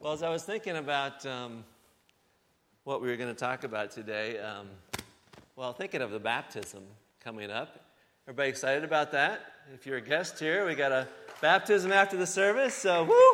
Well, as I was thinking about what we were going to talk about today, thinking of the baptism coming up. Everybody excited about that? If you're a guest here, we got a baptism after the service, so woo!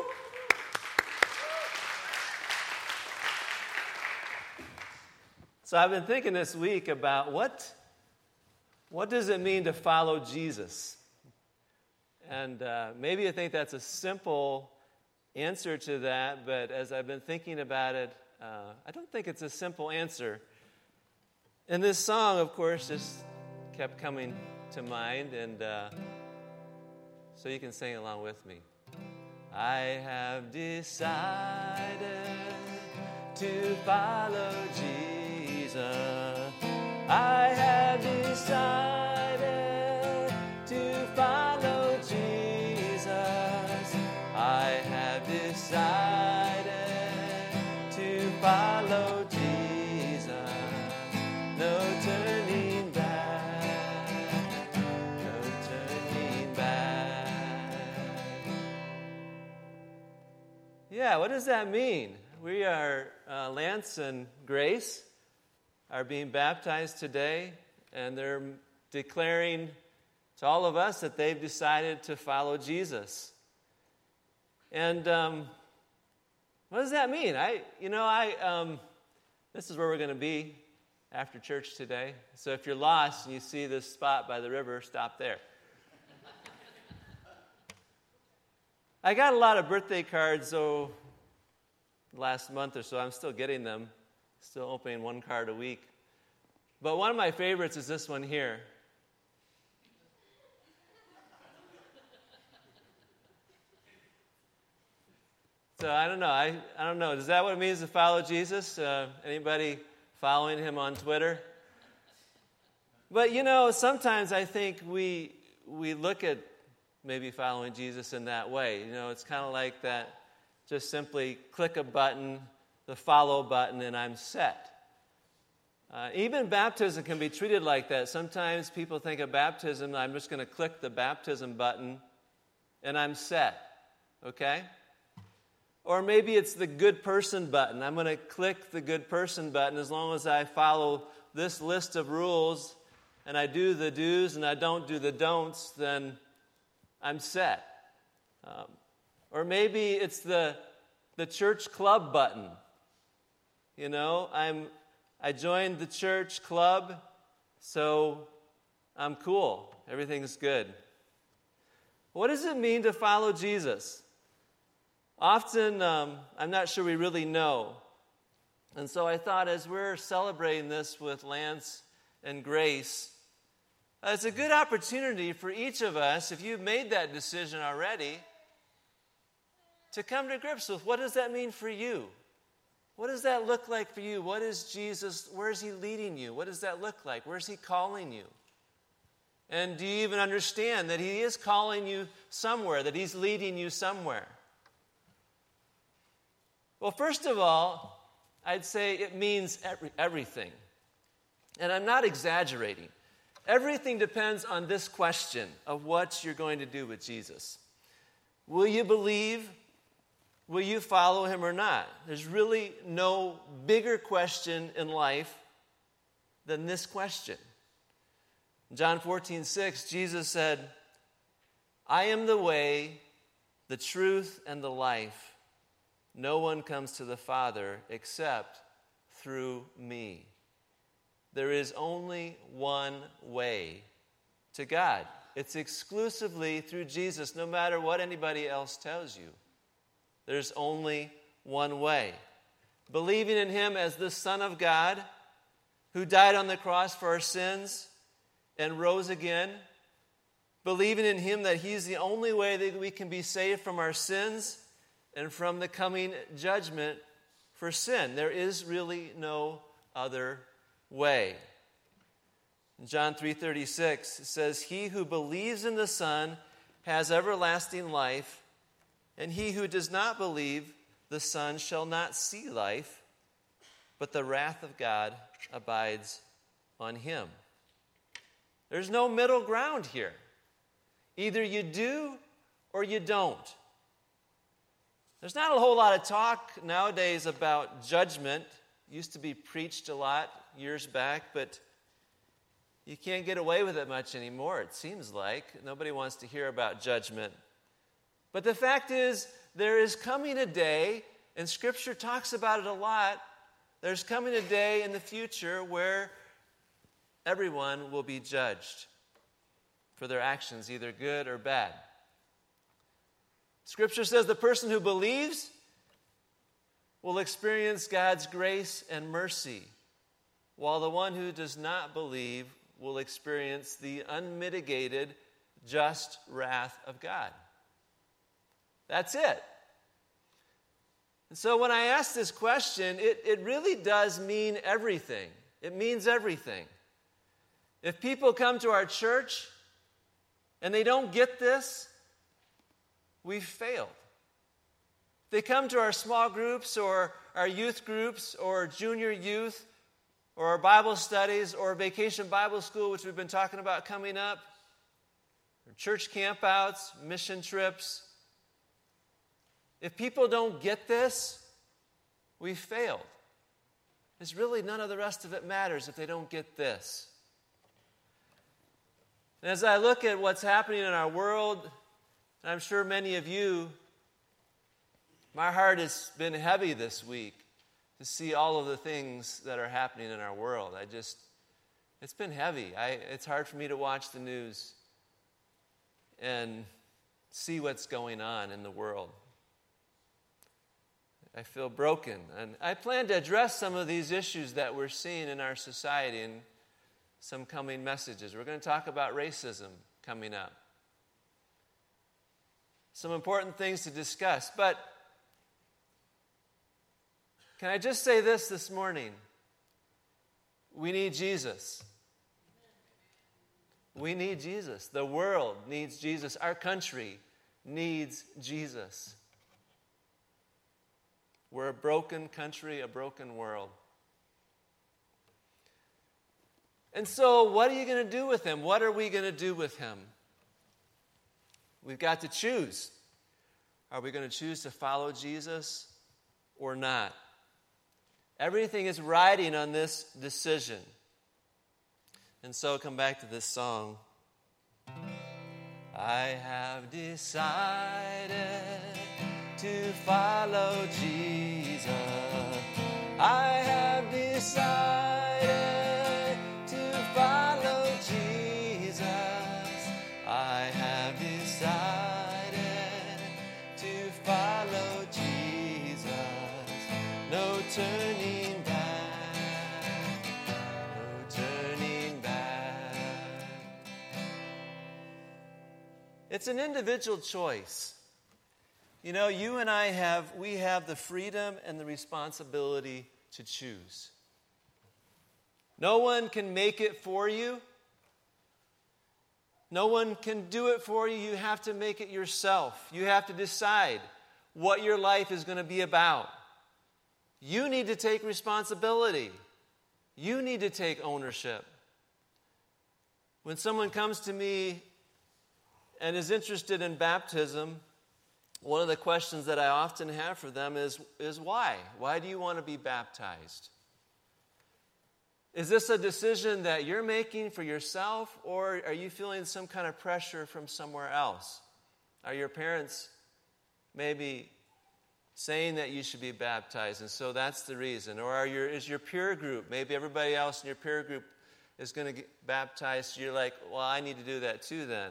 So I've been thinking this week about what does it mean to follow Jesus? And maybe you think that's a simple answer to that, but as I've been thinking about it, I don't think it's a simple answer. And this song, of course, just kept coming to mind, and so you can sing along with me. I have decided to follow Jesus. I have decided to follow Jesus. I have decided to follow Jesus. No turning back. No turning back. Yeah, what does that mean? We are, Lance and Grace are being baptized today, and they're declaring to all of us that they've decided to follow Jesus. And what does that mean? This is where we're going to be after church today. So if you're lost and you see this spot by the river, stop there. I got a lot of birthday cards last month or so. I'm still getting them, still opening one card a week. But one of my favorites is this one here. So I don't know. I don't know. Is that what it means to follow Jesus? Anybody following him on Twitter? But sometimes I think we look at maybe following Jesus in that way. It's kind of like that. Just simply click a button, the follow button, and I'm set. Even baptism can be treated like that. Sometimes people think of baptism, I'm just going to click the baptism button, and I'm set. Okay? Or maybe it's the good person button. I'm going to click the good person button as long as I follow this list of rules, and I do the do's and I don't do the don'ts, then I'm set. Or maybe it's the church club button. I joined the church club, so I'm cool. Everything's good. What does it mean to follow Jesus? Often, I'm not sure we really know. And so I thought as we're celebrating this with Lance and Grace, it's a good opportunity for each of us, if you've made that decision already, to come to grips with what does that mean for you? What does that look like for you? What is Jesus, where is he leading you? What does that look like? Where is he calling you? And do you even understand that he is calling you somewhere, that he's leading you somewhere? Well, first of all, I'd say it means everything. And I'm not exaggerating. Everything depends on this question of what you're going to do with Jesus. Will you believe? Will you follow him or not? There's really no bigger question in life than this question. In John 14:6, Jesus said, I am the way, the truth, and the life. No one comes to the Father except through me. There is only one way to God. It's exclusively through Jesus, no matter what anybody else tells you. There's only one way. Believing in him as the Son of God, who died on the cross for our sins and rose again. Believing in him that he's the only way that we can be saved from our sins and from the coming judgment for sin. There is really no other way. In John 3:36, it says, he who believes in the Son has everlasting life, and he who does not believe the Son shall not see life, but the wrath of God abides on him. There's no middle ground here. Either you do or you don't. There's not a whole lot of talk nowadays about judgment. It used to be preached a lot years back, but you can't get away with it much anymore, it seems like. Nobody wants to hear about judgment. But the fact is, there is coming a day, and Scripture talks about it a lot, there's coming a day in the future where everyone will be judged for their actions, either good or bad. Scripture says the person who believes will experience God's grace and mercy, while the one who does not believe will experience the unmitigated, just wrath of God. That's it. And so when I ask this question, it really does mean everything. It means everything. If people come to our church and they don't get this, we've failed. If they come to our small groups or our youth groups or junior youth or our Bible studies or Vacation Bible School, which we've been talking about coming up, or church campouts, mission trips, if people don't get this, we've failed. There's really none of the rest of it matters if they don't get this. And as I look at what's happening in our world, and I'm sure many of you, my heart has been heavy this week to see all of the things that are happening in our world. It's been heavy. It's hard for me to watch the news and see what's going on in the world. I feel broken. And I plan to address some of these issues that we're seeing in our society in some coming messages. We're going to talk about racism coming up. Some important things to discuss. But can I just say this morning? We need Jesus. We need Jesus. The world needs Jesus. Our country needs Jesus. We're a broken country, a broken world. And so, what are you going to do with him? What are we going to do with him? We've got to choose. Are we going to choose to follow Jesus or not? Everything is riding on this decision. And so, come back to this song. I have decided to follow Jesus. I have decided to follow Jesus. I have decided to follow Jesus. No turning back. No turning back. It's an individual choice. You know, you and I have the freedom and the responsibility to choose. No one can make it for you. No one can do it for you. You have to make it yourself. You have to decide what your life is going to be about. You need to take responsibility. You need to take ownership. When someone comes to me and is interested in baptism, one of the questions that I often have for them is why? Why do you want to be baptized? Is this a decision that you're making for yourself, or are you feeling some kind of pressure from somewhere else? Are your parents maybe saying that you should be baptized, and so that's the reason? Or is your peer group, maybe everybody else in your peer group is going to get baptized, so you're like, well, I need to do that too then.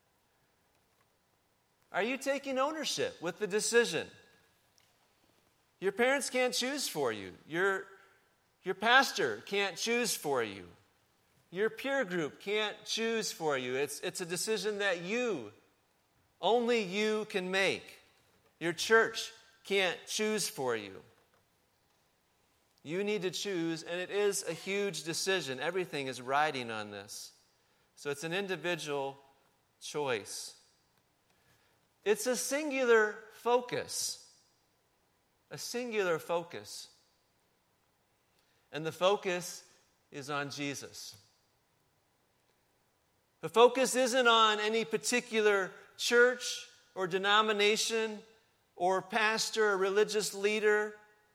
Are you taking ownership with the decision? Your parents can't choose for you. Your pastor can't choose for you. Your peer group can't choose for you. It's a decision that only you can make. Your church can't choose for you. You need to choose, and it is a huge decision. Everything is riding on this. So it's an individual choice. It's a singular focus. A singular focus. And the focus is on Jesus. The focus isn't on any particular church or denomination or pastor or religious leader.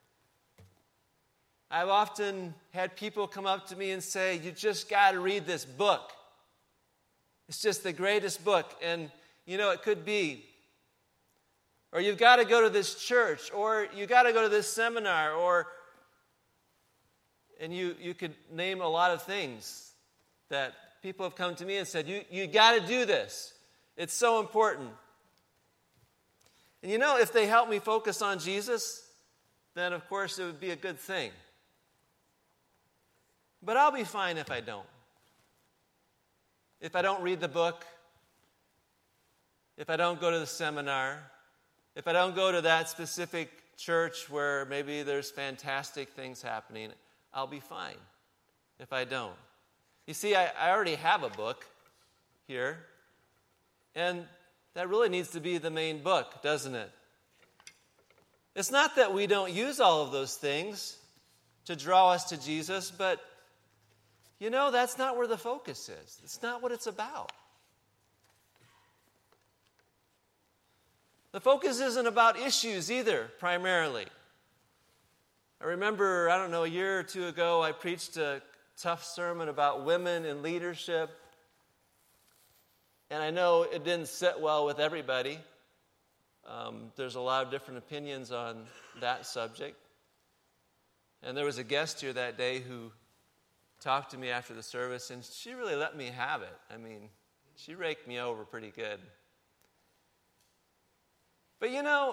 I've often had people come up to me and say, you just got to read this book. It's just the greatest book. And, it could be. Or you've got to go to this church, or you got to go to this seminar, and you could name a lot of things that people have come to me and said, you got to do this. It's so important. And if they help me focus on Jesus, then of course it would be a good thing. But I'll be fine if I don't. If I don't read the book, if I don't go to the seminar, if I don't go to that specific church where maybe there's fantastic things happening, I'll be fine if I don't. You see, I already have a book here, and that really needs to be the main book, doesn't it? It's not that we don't use all of those things to draw us to Jesus, but, that's not where the focus is. It's not what it's about. The focus isn't about issues either, primarily. I remember, a year or two ago, I preached a tough sermon about women in leadership. And I know it didn't sit well with everybody. There's a lot of different opinions on that subject. And there was a guest here that day who talked to me after the service, and she really let me have it. She raked me over pretty good. But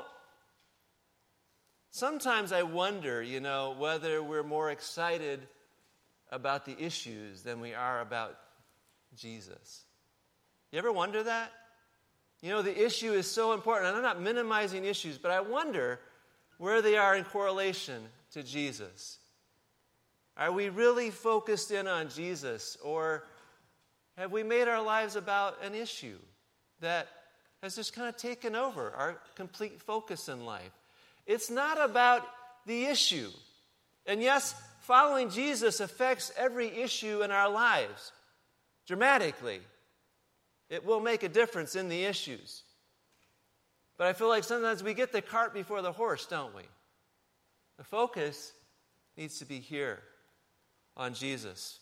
sometimes I wonder, whether we're more excited about the issues than we are about Jesus. You ever wonder that? The issue is so important, and I'm not minimizing issues, but I wonder where they are in correlation to Jesus. Are we really focused in on Jesus, or have we made our lives about an issue that has just kind of taken over our complete focus in life? It's not about the issue. And yes, following Jesus affects every issue in our lives dramatically. It will make a difference in the issues. But I feel like sometimes we get the cart before the horse, don't we? The focus needs to be here on Jesus.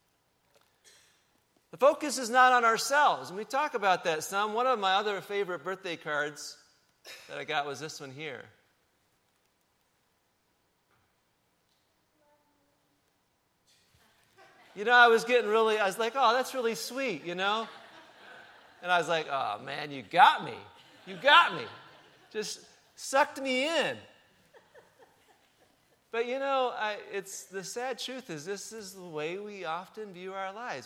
The focus is not on ourselves, and we talk about that some. One of my other favorite birthday cards that I got was this one here. I was like, oh, that's really sweet, And I was like, oh, man, you got me. You got me. Just sucked me in. But, it's the sad truth is this is the way we often view our lives.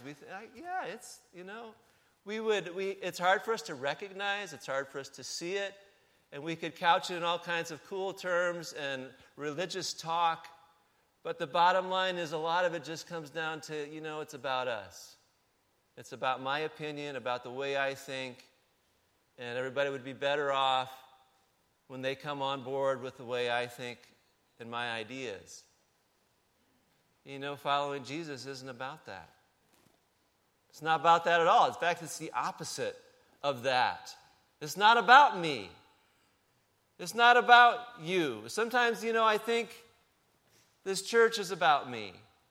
It's hard for us to recognize. It's hard for us to see it. And we could couch it in all kinds of cool terms and religious talk. But the bottom line is a lot of it just comes down to, it's about us. It's about my opinion, about the way I think, and everybody would be better off when they come on board with the way I think and my ideas. Following Jesus isn't about that. It's not about that at all. In fact, it's the opposite of that. It's not about me. It's not about you. Sometimes, I think this church is about me.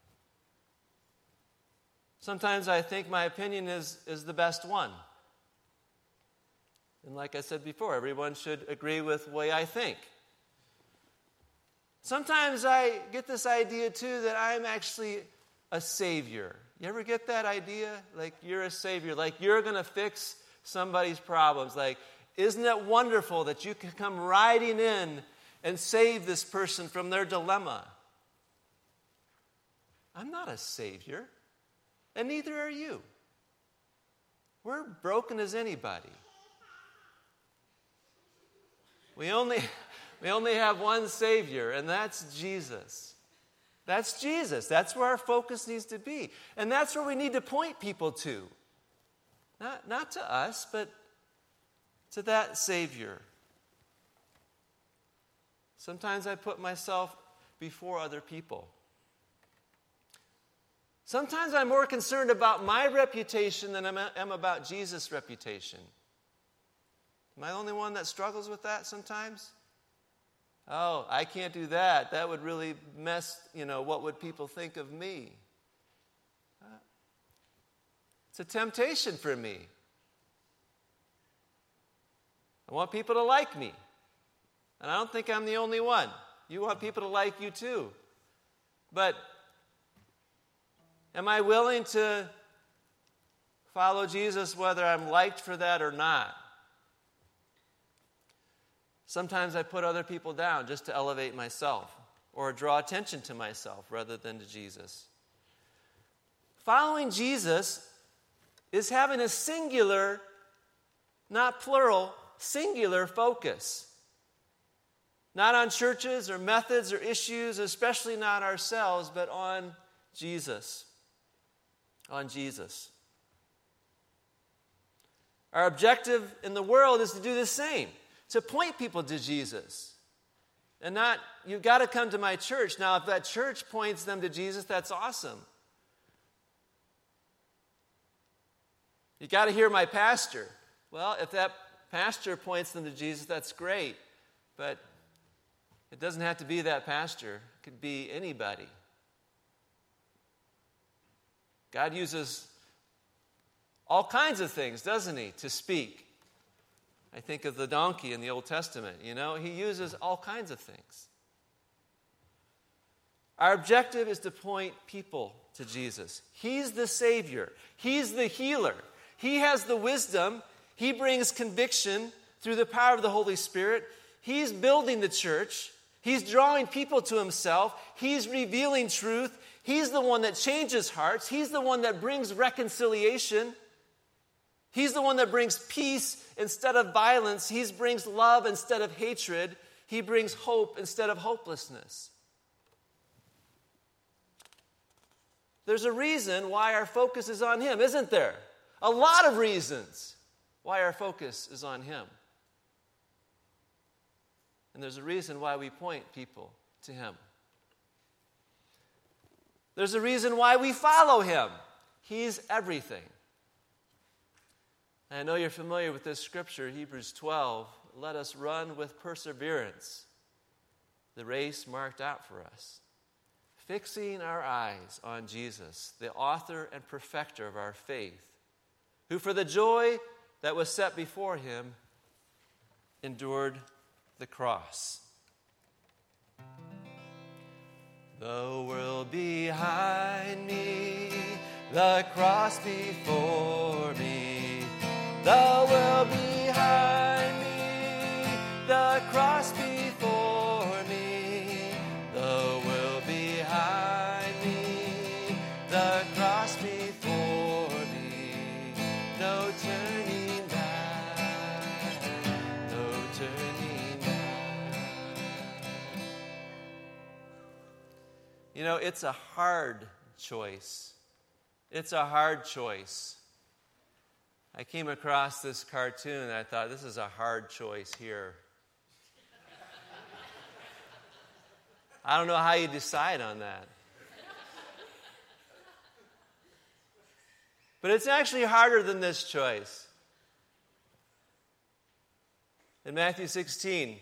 Sometimes I think my opinion is the best one. And like I said before, everyone should agree with the way I think. Sometimes I get this idea, too, that I'm actually a savior. You ever get that idea? Like you're a savior, like you're going to fix somebody's problems. Like, isn't it wonderful that you can come riding in and save this person from their dilemma? I'm not a savior, and neither are you. We're broken as anybody. We only have one Savior, and that's Jesus. That's Jesus. That's where our focus needs to be. And that's where we need to point people to. Not to us, but to that Savior. Sometimes I put myself before other people. Sometimes I'm more concerned about my reputation than I am about Jesus' reputation. Am I the only one that struggles with that sometimes? Oh, I can't do that. That would really mess, what would people think of me? It's a temptation for me. I want people to like me. And I don't think I'm the only one. You want people to like you too. But am I willing to follow Jesus whether I'm liked for that or not? Sometimes I put other people down just to elevate myself or draw attention to myself rather than to Jesus. Following Jesus is having a singular, not plural, singular focus. Not on churches or methods or issues, especially not ourselves, but on Jesus. On Jesus. Our objective in the world is to do the same, to point people to Jesus. And not, you've got to come to my church. Now, if that church points them to Jesus, that's awesome. You got to hear my pastor. Well, if that pastor points them to Jesus, that's great. But it doesn't have to be that pastor. It could be anybody. God uses all kinds of things, doesn't he, to speak. I think of the donkey in the Old Testament. He uses all kinds of things. Our objective is to point people to Jesus. He's the Savior. He's the healer. He has the wisdom. He brings conviction through the power of the Holy Spirit. He's building the church. He's drawing people to himself. He's revealing truth. He's the one that changes hearts. He's the one that brings reconciliation. He's the one that brings peace instead of violence. He brings love instead of hatred. He brings hope instead of hopelessness. There's a reason why our focus is on him, isn't there? A lot of reasons why our focus is on him. And there's a reason why we point people to him. There's a reason why we follow him. He's everything. And I know you're familiar with this scripture, Hebrews 12. Let us run with perseverance the race marked out for us, fixing our eyes on Jesus, the author and perfecter of our faith, who for the joy that was set before him endured the cross. The world behind me, the cross before me. The world behind me, the cross before me. The world behind me, the cross before me. No turning back, no turning back. It's a hard choice. It's a hard choice. I came across this cartoon and I thought, this is a hard choice here. I don't know how you decide on that. But it's actually harder than this choice. In Matthew 16,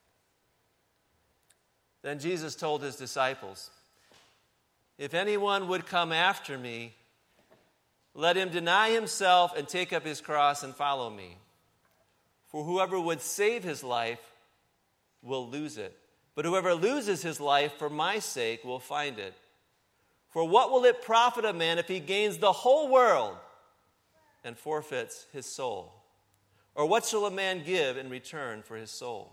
then Jesus told his disciples, if anyone would come after me, let him deny himself and take up his cross and follow me. For whoever would save his life will lose it. But whoever loses his life for my sake will find it. For what will it profit a man if he gains the whole world and forfeits his soul? Or what shall a man give in return for his soul?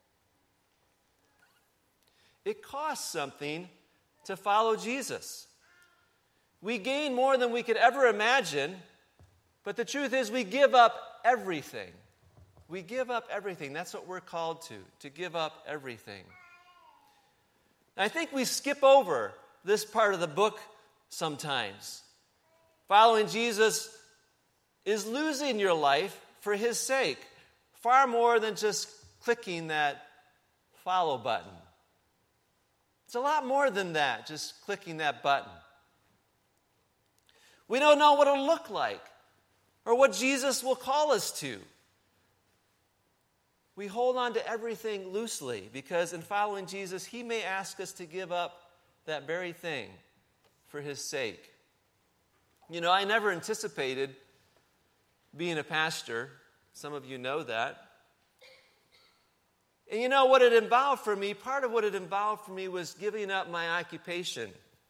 It costs something to follow Jesus. We gain more than we could ever imagine, but the truth is we give up everything. We give up everything. That's what we're called to give up everything. I think we skip over this part of the book sometimes. Following Jesus is losing your life for his sake, far more than just clicking that follow button. It's a lot more than that, just clicking that button. We don't know what it'll look like or what Jesus will call us to. we hold on to everything loosely because in following Jesus, he may ask us to give up that very thing for his sake. You know, I never anticipated being a pastor. Some of you know that. And you know what it involved for me? Part of what it involved for me was giving up my occupation.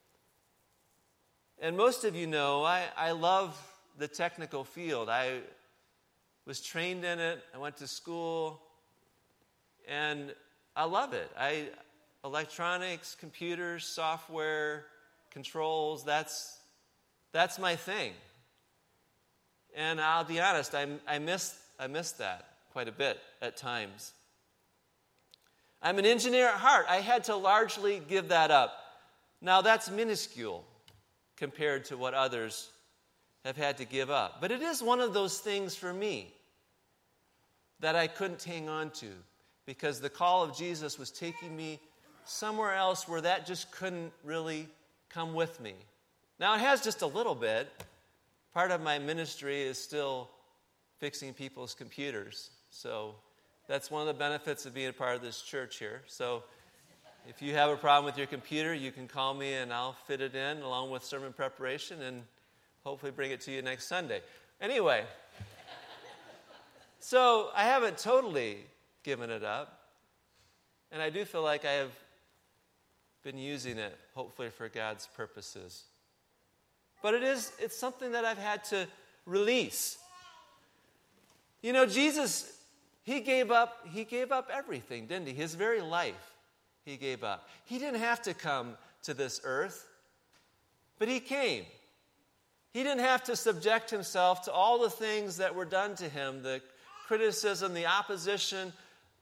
And most of you know, I love the technical field. I was trained in it. I went to school. And I love it. Electronics, computers, software, controls, that's my thing. And I'll be honest, I miss that quite a bit at times. I'm an engineer at heart. I had to largely give that up. Now, that's minuscule compared to what others have had to give up. But it is one of those things for me that I couldn't hang on to because the call of Jesus was taking me somewhere else where that just couldn't really come with me. Now, it has just a little bit. Part of my ministry is still fixing people's computers. So that's one of the benefits of being a part of this church here. So if you have a problem with your computer, you can call me and I'll fit it in along with sermon preparation and hopefully bring it to you next Sunday. Anyway, so I haven't totally given it up. And I do feel like I have been using it, hopefully for God's purposes. But it's something that I've had to release. You know, Jesus, he gave up everything, didn't he? His very life, he gave up. He didn't have to come to this earth, but he came. He didn't have to subject himself to all the things that were done to him, the criticism, the opposition,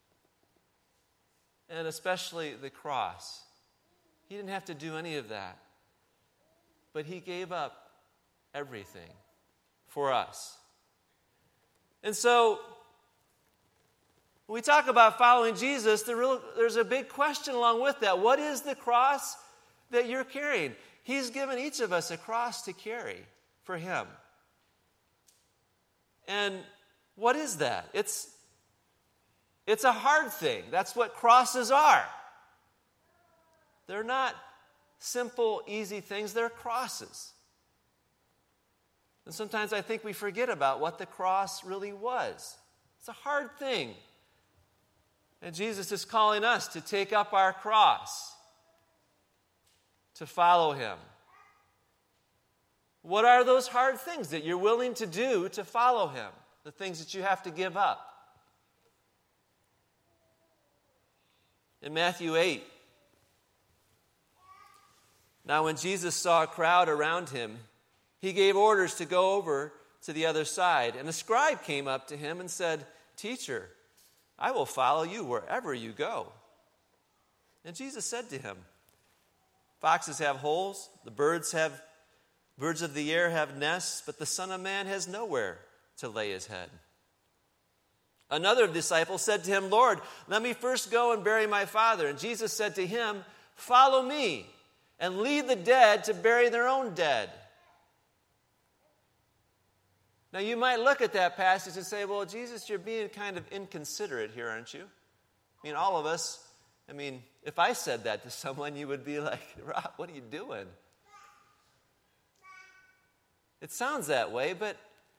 and especially the cross. He didn't have to do any of that. But he gave up everything for us. And so, when we talk about following Jesus, there's a big question along with that. What is the cross that you're carrying? He's given each of us a cross to carry for him. And what is that? It's a hard thing. That's what crosses are. They're not simple, easy things. They're crosses. And sometimes I think we forget about what the cross really was. It's a hard thing. And Jesus is calling us to take up our cross, to follow him. What are those hard things that you're willing to do to follow him? The things that you have to give up. In Matthew 8, now when Jesus saw a crowd around him, he gave orders to go over to the other side. And a scribe came up to him and said, "Teacher, I will follow you wherever you go." And Jesus said to him, "Foxes have holes, the birds of the air have nests, but the Son of Man has nowhere to lay his head." Another disciple said to him, "Lord, let me first go and bury my father." And Jesus said to him, "Follow me and leave the dead to bury their own dead." Now, you might look at that passage and say, "Well, Jesus, you're being kind of inconsiderate here, aren't you?" I mean, all of us, if I said that to someone, you would be like, "Rob, what are you doing?" It sounds that way, but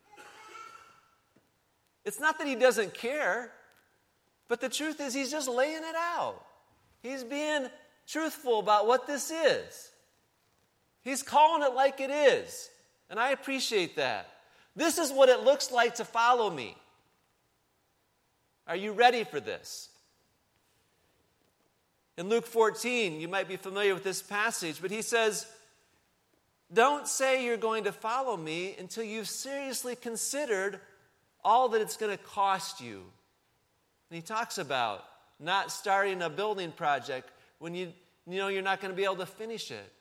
it's not that he doesn't care, but the truth is he's just laying it out. He's being truthful about what this is. He's calling it like it is, and I appreciate that. This is what it looks like to follow me. Are you ready for this? In Luke 14, you might be familiar with this passage, but he says, "Don't say you're going to follow me until you've seriously considered all that it's going to cost you." And he talks about not starting a building project when you know you're not going to be able to finish it.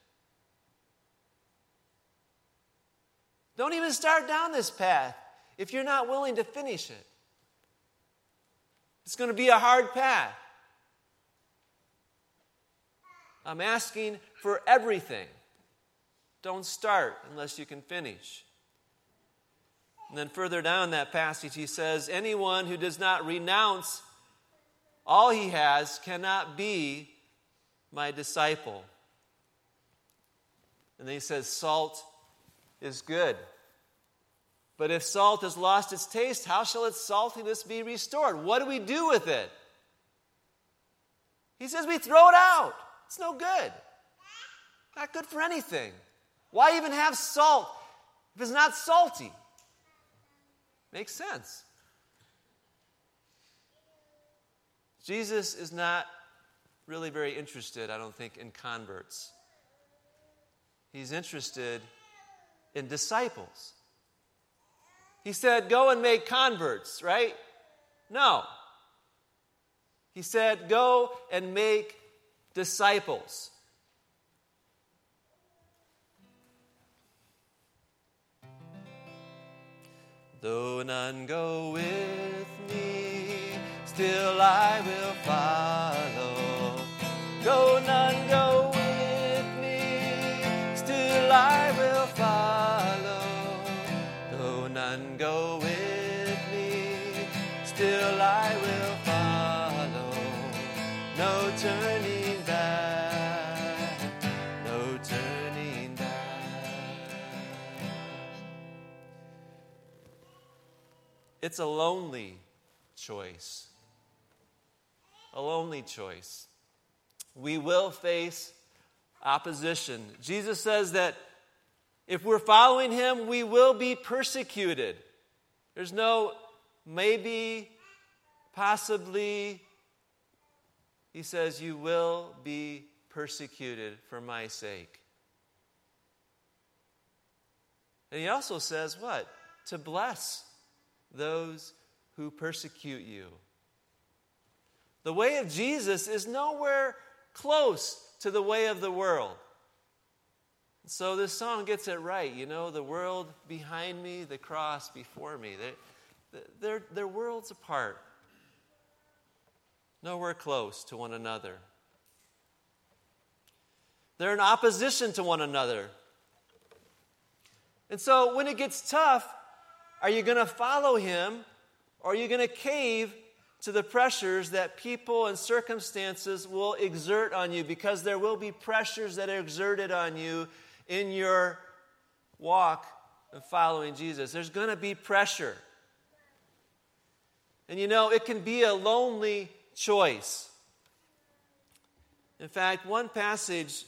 Don't even start down this path if you're not willing to finish it. It's going to be a hard path. I'm asking for everything. Don't start unless you can finish. And then further down that passage, he says, "Anyone who does not renounce all he has cannot be my disciple. And then he says, salt is good. But if salt has lost its taste, how shall its saltiness be restored? What do we do with it? He says we throw it out. It's no good. Not good for anything. Why even have salt if it's not salty? Makes sense. Jesus is not really very interested, I don't think, in converts. He's interested in disciples. He said, go and make converts, right? No. He said, go and make disciples. Though none go with me, still I will follow. Though none go with me, still I will follow. Though none go with me, still I will follow. No turning back, no turning back. It's a lonely choice. A lonely choice. We will face opposition. Jesus says that if we're following him, we will be persecuted. There's no maybe, possibly. He says, you will be persecuted for my sake. And he also says what? To bless those who persecute you. The way of Jesus is nowhere close to the way of the world. So this song gets it right. You know, the world behind me, the cross before me. They're worlds apart. Nowhere close to one another. They're in opposition to one another. And so when it gets tough, are you going to follow him, or are you going to cave to the pressures that people and circumstances will exert on you? Because there will be pressures that are exerted on you in your walk of following Jesus. There's going to be pressure. And you know, it can be a lonely choice. In fact, one passage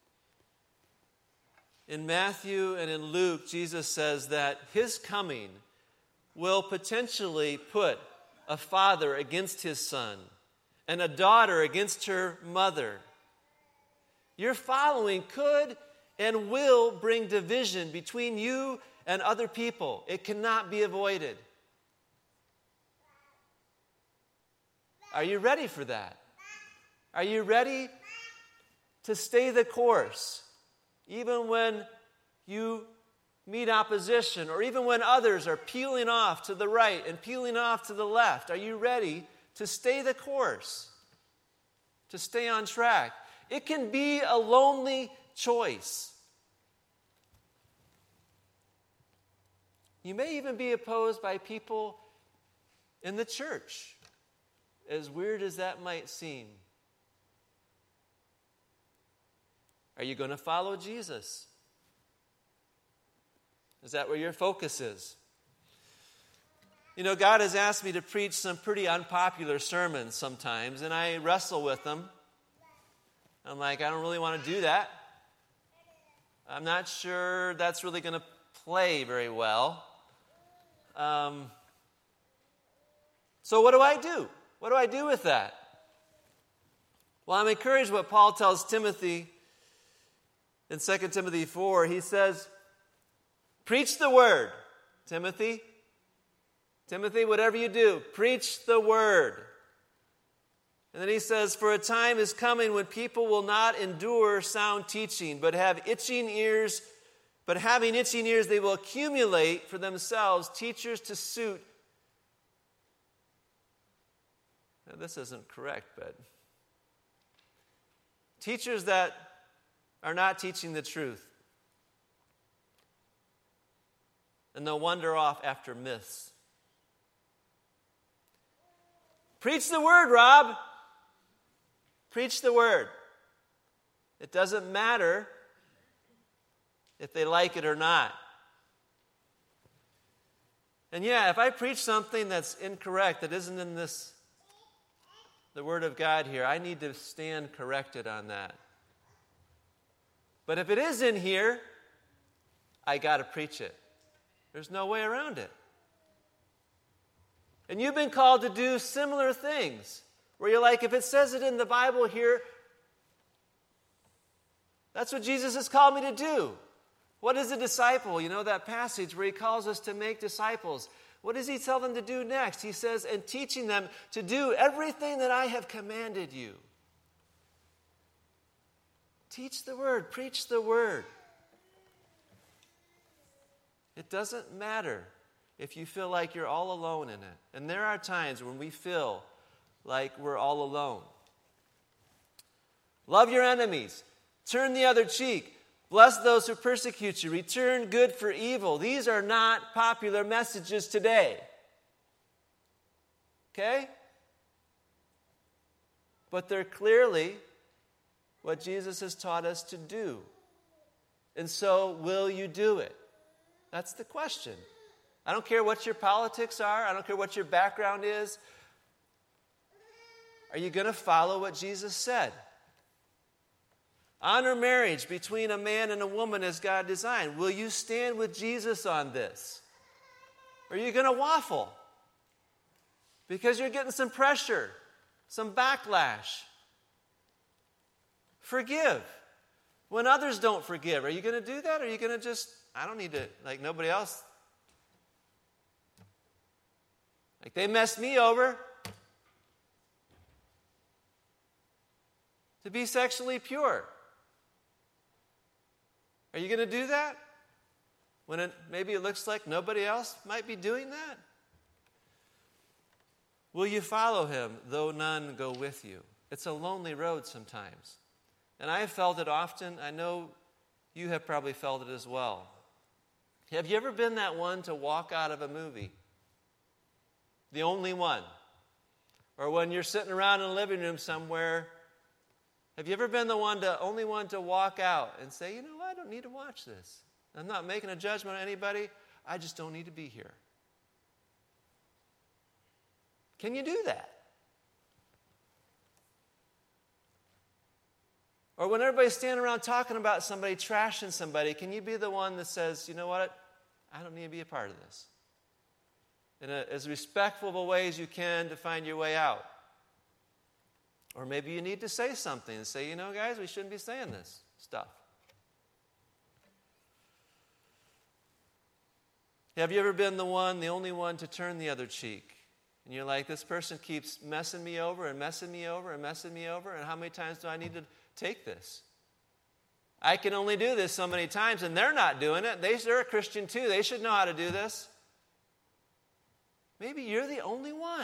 in Matthew and in Luke, Jesus says that his coming will potentially put a father against his son and a daughter against her mother. Your following could and will bring division between you and other people. It cannot be avoided. Are you ready for that? Are you ready to stay the course, even when you meet opposition, or even when others are peeling off to the right and peeling off to the left? Are you ready to stay the course, to stay on track? It can be a lonely choice. You may even be opposed by people in the church, as weird as that might seem. Are you going to follow Jesus? Is that where your focus is? You know, God has asked me to preach some pretty unpopular sermons sometimes, and I wrestle with them. I'm like, I don't really want to do that. I'm not sure that's really going to play very well. So what do I do? What do I do with that? Well, I'm encouraged what Paul tells Timothy in 2 Timothy 4. He says, preach the word, Timothy. Timothy, whatever you do, preach the word. And then he says, for a time is coming when people will not endure sound teaching, but having itching ears, they will accumulate for themselves teachers to suit. Now, this isn't correct, but teachers that are not teaching the truth. And they'll wander off after myths. Preach the word, Rob. Preach the word. It doesn't matter if they like it or not. And yeah, if I preach something that's incorrect, that isn't in the Word of God here, I need to stand corrected on that. But if it is in here, I got to preach it. There's no way around it. And you've been called to do similar things, where you're like, if it says it in the Bible here, that's what Jesus has called me to do. What is a disciple? You know that passage where he calls us to make disciples. What does he tell them to do next? He says, and teaching them to do everything that I have commanded you. Teach the word, preach the word. It doesn't matter if you feel like you're all alone in it. And there are times when we feel like we're all alone. Love your enemies. Turn the other cheek. Bless those who persecute you. Return good for evil. These are not popular messages today. Okay? But they're clearly what Jesus has taught us to do. And so, will you do it? That's the question. I don't care what your politics are. I don't care what your background is. Are you going to follow what Jesus said? Honor marriage between a man and a woman as God designed. Will you stand with Jesus on this? Or are you going to waffle? Because you're getting some pressure, some backlash. Forgive. When others don't forgive, are you going to do that? Or are you going to just, I don't need to, like nobody else. Like they messed me over. To be sexually pure. Are you going to do that? When maybe it looks like nobody else might be doing that? Will you follow him, though none go with you? It's a lonely road sometimes. And I have felt it often. I know you have probably felt it as well. Have you ever been that one to walk out of a movie? The only one. Or when you're sitting around in a living room somewhere, have you ever been the only one to walk out and say, you know what, I don't need to watch this. I'm not making a judgment on anybody. I just don't need to be here. Can you do that? Or when everybody's standing around talking about somebody, trashing somebody, can you be the one that says, you know what, I don't need to be a part of this? In as respectful of a way as you can to find your way out. Or maybe you need to say something and say, you know, guys, we shouldn't be saying this stuff. Have you ever been the only one to turn the other cheek? And you're like, this person keeps messing me over and messing me over and messing me over, and how many times do I need to take this? I can only do this so many times, and they're not doing it. They're a Christian too. They should know how to do this. Maybe you're the only one.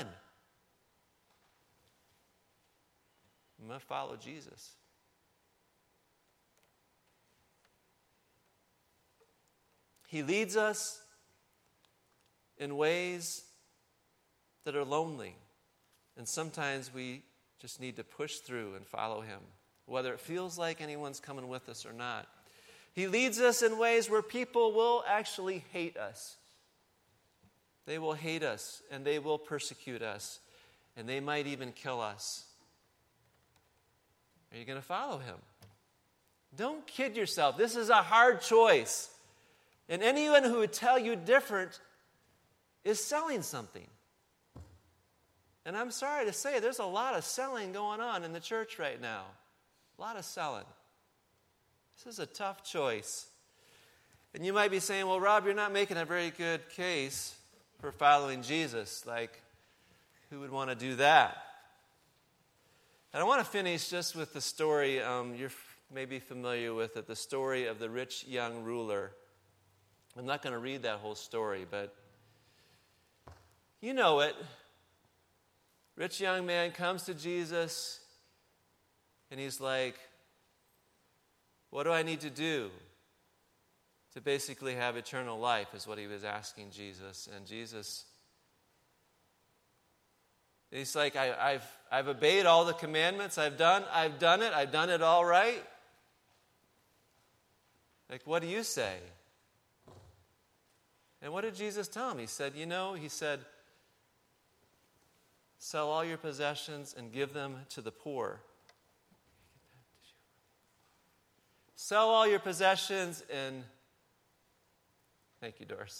I'm going to follow Jesus. He leads us in ways that are lonely. And sometimes we just need to push through and follow him, whether it feels like anyone's coming with us or not. He leads us in ways where people will actually hate us. They will hate us, and they will persecute us, and they might even kill us. Are you going to follow him? Don't kid yourself. This is a hard choice. And anyone who would tell you different is selling something. And I'm sorry to say, there's a lot of selling going on in the church right now. A lot of selling. This is a tough choice. And you might be saying, well, Rob, you're not making a very good case for following Jesus. Like, who would want to do that? And I want to finish just with the story, you're maybe familiar with it, the story of the rich young ruler. I'm not going to read that whole story, but you know it. Rich young man comes to Jesus, and he's like, what do I need to do to basically have eternal life, is what he was asking Jesus. And Jesus He's like, I've obeyed all the commandments. I've done it all right. Like, what do you say? And what did Jesus tell him? He said, sell all your possessions and give them to the poor. Sell all your possessions and, thank you, Doris.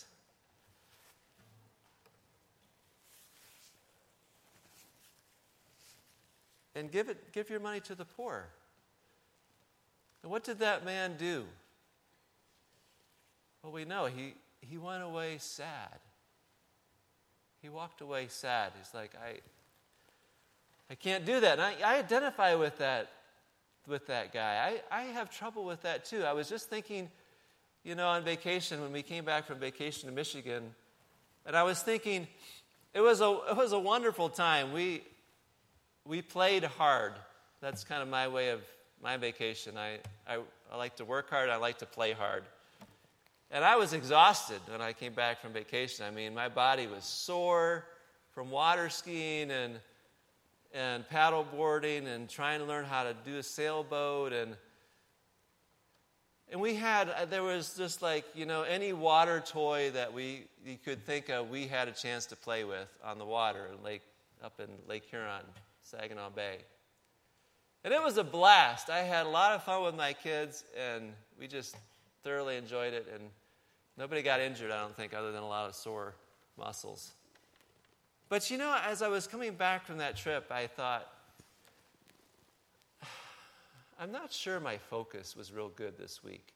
And give your money to the poor. And what did that man do? Well, we know he went away sad. He walked away sad. He's like, I can't do that. And I identify with that guy. I have trouble with that too. I was just thinking, on vacation, when we came back from vacation to Michigan, and I was thinking, it was a wonderful time. We played hard. That's kind of my way of my vacation. I like to work hard. I like to play hard. And I was exhausted when I came back from vacation. I mean, my body was sore from water skiing and paddle boarding and trying to learn how to do a sailboat. And there was just like, any water toy that you could think of, we had a chance to play with on the water up in Lake Huron, Saginaw Bay. And it was a blast. I had a lot of fun with my kids, and we just thoroughly enjoyed it, and nobody got injured, I don't think, other than a lot of sore muscles. But as I was coming back from that trip, I thought, I'm not sure my focus was real good this week.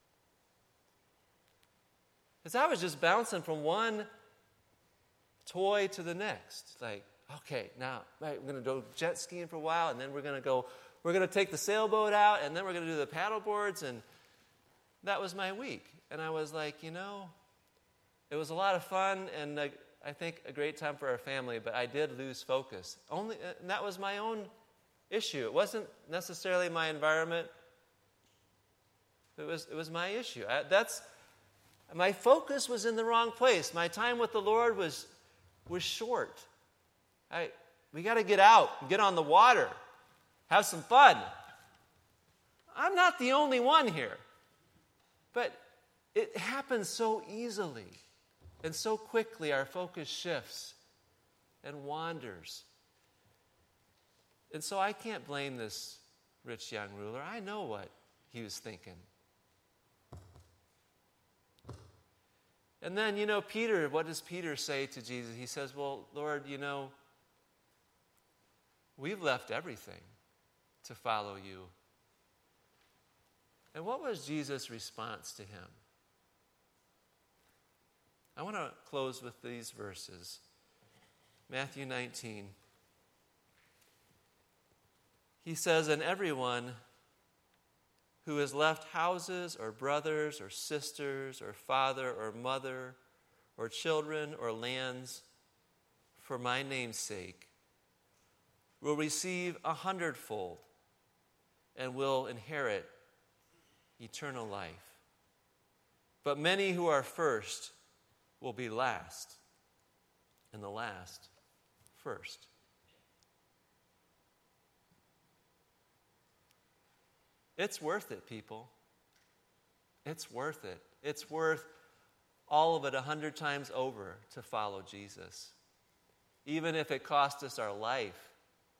Because I was just bouncing from one toy to the next. Like, okay, now we're going to go jet skiing for a while, and then we're going to take the sailboat out, and then we're going to do the paddle boards, and that was my week. And I was like, it was a lot of fun, and I think a great time for our family, but I did lose focus. And that was my own issue. It wasn't necessarily my environment. It was my issue. My focus was in the wrong place. My time with the Lord was short. We got to get out, get on the water, have some fun. I'm not the only one here. But it happens so easily and so quickly. Our focus shifts and wanders. And so I can't blame this rich young ruler. I know what he was thinking. And then, Peter, what does Peter say to Jesus? He says, well, Lord, we've left everything to follow you. And what was Jesus' response to him? I want to close with these verses. Matthew 19. He says, and everyone who has left houses or brothers or sisters or father or mother or children or lands for my name's sake will receive 100-fold and will inherit eternal life. But many who are first will be last, and the last first. It's worth it, people. It's worth it. It's worth all of it 100 times over to follow Jesus, even if it cost us our life.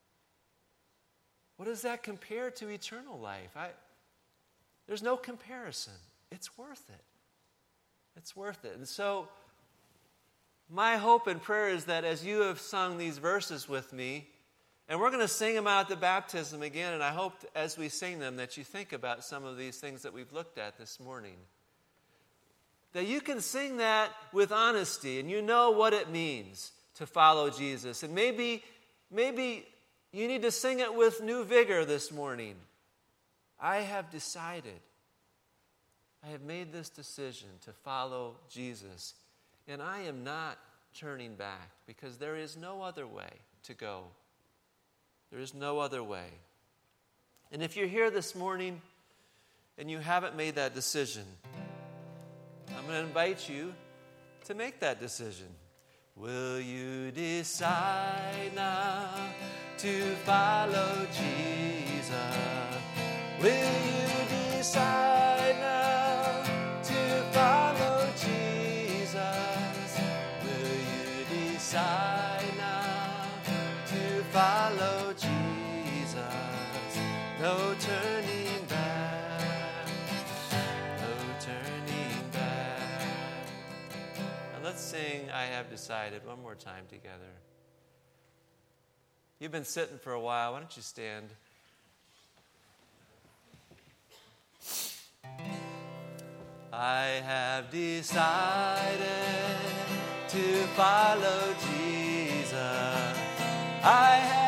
What does that compare to eternal life? There's no comparison. It's worth it. It's worth it. And so, my hope and prayer is that as you have sung these verses with me, and we're going to sing them out at the baptism again, and I hope as we sing them that you think about some of these things that we've looked at this morning. That you can sing that with honesty, and you know what it means to follow Jesus. And maybe you need to sing it with new vigor this morning. I have decided, I have made this decision to follow Jesus, and I am not turning back because there is no other way to go. There is no other way. And if you're here this morning and you haven't made that decision, I'm going to invite you to make that decision. Will you decide now to follow Jesus? Will you decide now to follow Jesus? Will you decide now to follow Jesus? No turning back, no turning back. And let's sing I Have Decided one more time together. You've been sitting for a while. Why don't you stand? I have decided to follow Jesus. I have